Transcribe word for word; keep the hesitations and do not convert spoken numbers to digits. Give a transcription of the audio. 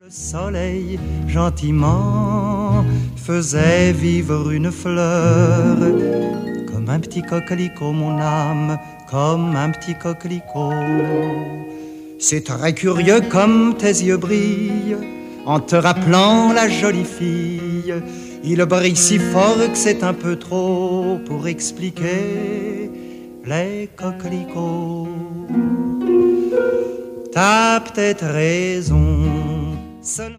Le soleil, gentiment, faisait vivre une fleur. Comme un petit coquelicot, mon âme, comme un petit coquelicot. C'est très curieux comme tes yeux brillent, en te rappelant la jolie fille. Il brille si fort que c'est un peu trop pour expliquer les coquelicots. T'as peut-être raison. Seul